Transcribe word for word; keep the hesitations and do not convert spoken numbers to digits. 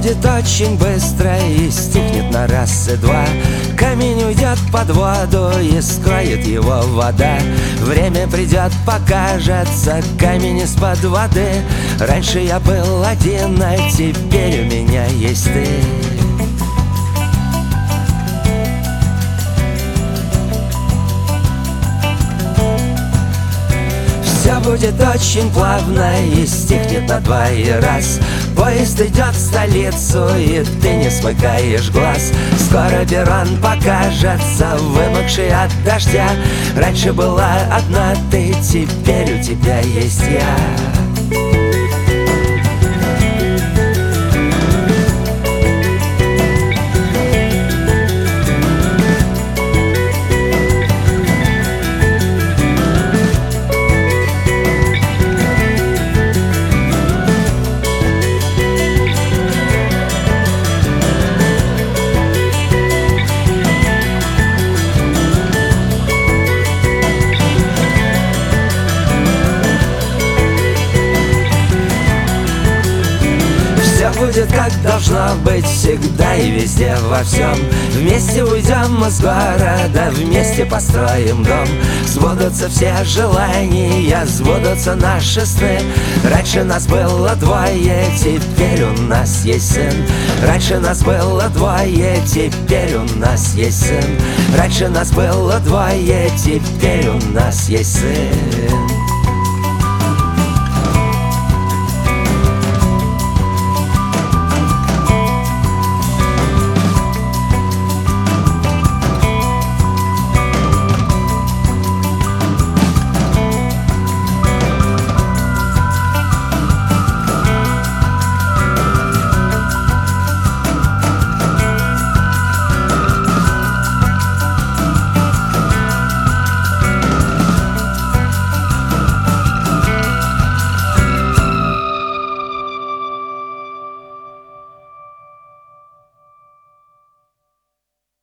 будет очень быстро и стихнет на раз и два. Камень уйдет под воду и скроет его вода. Время придет, покажется камень из-под воды. Раньше я был один, а теперь у меня есть ты. Все будет очень плавно и стихнет на два и раз. Поезд идет в столицу, и ты не смыкаешь глаз. Скоро перрон покажется, вымокший от дождя. Раньше была одна ты, теперь у тебя есть я. Будет как должно быть всегда и везде во всем. Вместе уйдем из города, вместе построим дом. Сбудутся все желания, сбудутся наши сны. Раньше нас было двое, теперь у нас есть сын. Раньше нас было двое, теперь у нас есть сын. Раньше нас было двое, теперь у нас есть сын.